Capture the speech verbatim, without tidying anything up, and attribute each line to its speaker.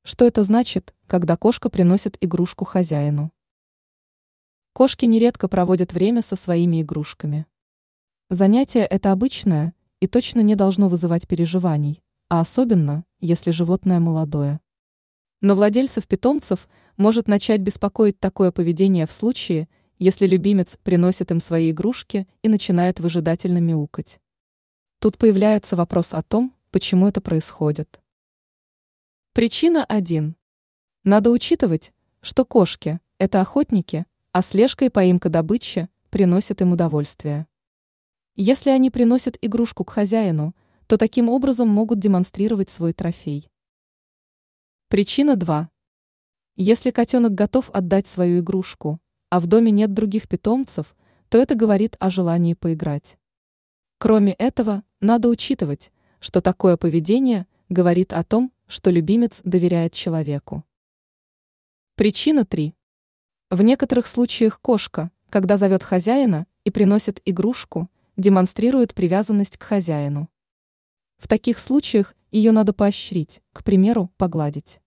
Speaker 1: Что это значит, когда кошка приносит игрушку хозяину? Кошки нередко проводят время со своими игрушками. Занятие это обычное и точно не должно вызывать переживаний, а особенно, если животное молодое. Но владельцев питомцев может начать беспокоить такое поведение в случае, если любимец приносит им свои игрушки и начинает выжидательно мяукать. Тут появляется вопрос о том, почему это происходит. Причина один. Надо учитывать, что кошки – это охотники, а слежка и поимка добычи приносят им удовольствие. Если они приносят игрушку к хозяину, то таким образом могут демонстрировать свой трофей. Причина два. Если котенок готов отдать свою игрушку, а в доме нет других питомцев, то это говорит о желании поиграть. Кроме этого, надо учитывать, что такое поведение говорит о том, что любимец доверяет человеку. Причина три. В некоторых случаях кошка, когда зовет хозяина и приносит игрушку, демонстрирует привязанность к хозяину. В таких случаях ее надо поощрить, к примеру, погладить.